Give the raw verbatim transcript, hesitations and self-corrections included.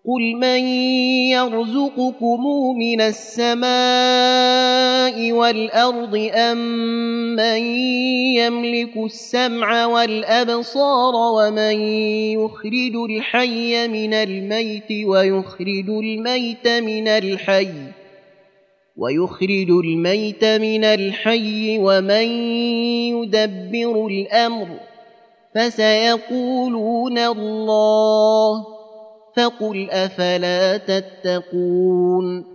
قل من يرزقكم من السماء والأرض أم من يملك السمع والأبصار ومن يخرج الحي من الميت ويخرج الميت من الحي ويخرج الميت من الحي ومن يدبر الأمر فسيقولون الله فقل أفلا تتقون